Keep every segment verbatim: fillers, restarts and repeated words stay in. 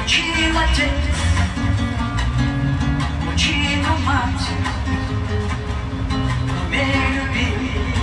Учил отец, учила мать, умей любить,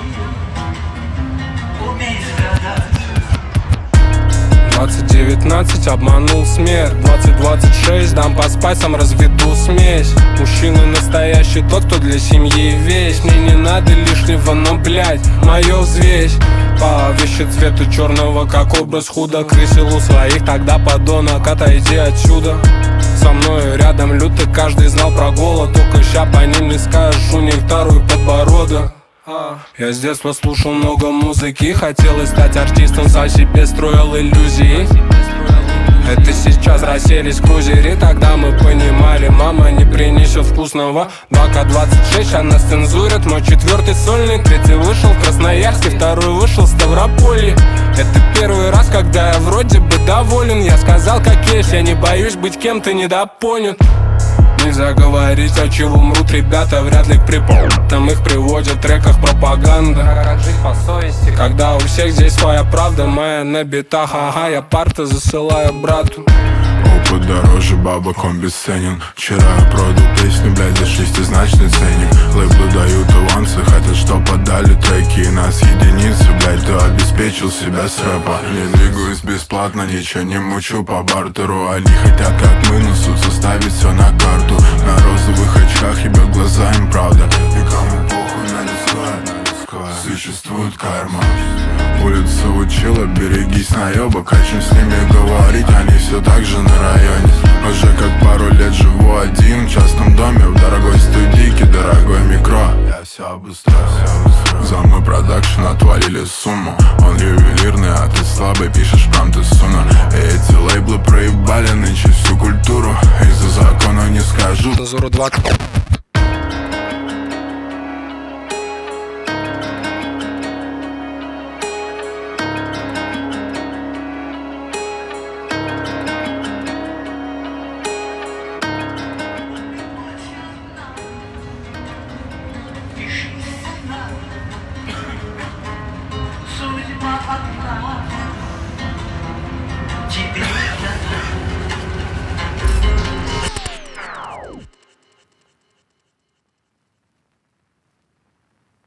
умей страдать. Двадцать девятнадцать обманул смерть, двадцать двадцать шесть дам по спайсам, разведу смесь. Мужчина настоящий, тот, кто для семьи весь. Мне не надо лишнего, но, блядь, мое взвесь. По вещи цвета черного, как образ худо. Крысил у своих, тогда подонок, отойди отсюда. Со мной рядом люто, каждый знал про голод. Только ща по ним не скажешь, у них второй подбородок. Я с детства слушал много музыки, хотелось стать артистом, сам себе строил иллюзии. Это сейчас расселись крузеры, тогда мы понимали, мама не принесет вкусного. два ка двадцать шесть, она цензурит мой четвертый сольник. Третий вышел в Красноярске, второй вышел в Ставрополье. Это первый раз, когда я вроде бы доволен. Я сказал как есть, я не боюсь быть кем-то недопонят. Нельзя говорить, от чего мрут ребята, вряд ли к припомнам их приводят в треках пропаганда. Как жить по совести, когда у всех здесь своя правда, моя на битах. Ага, я парты засылаю брату. Опыт дороже бабок, он бесценен. Вчера я продал песню, блядь, за шестизначный ценник. Лейблы дают авансы, хотят, чтоб подали треки. И нас единицы, блядь, ты обеспечил себя с рэпа. Не двигаюсь бесплатно, ничего не мучу по бартеру. Они хотят, как мы, но суд составить все на карту. На розовых очках ебет глаза им правда. И кому похуй на людское, существует карма. Улица учила, берегись наебок. О чем с ними говорить, они все так же на районе. Уже как пару лет живу один в частном доме, в дорогой студийке, дорогой микро. Я все обустрою, за мой продакшн отвалили сумму. Он ювелирный, а ты слабый, пишешь прям ты суна. И эти лейблы проебали нынче всю культуру. Из-за закона не скажу. Дозору два.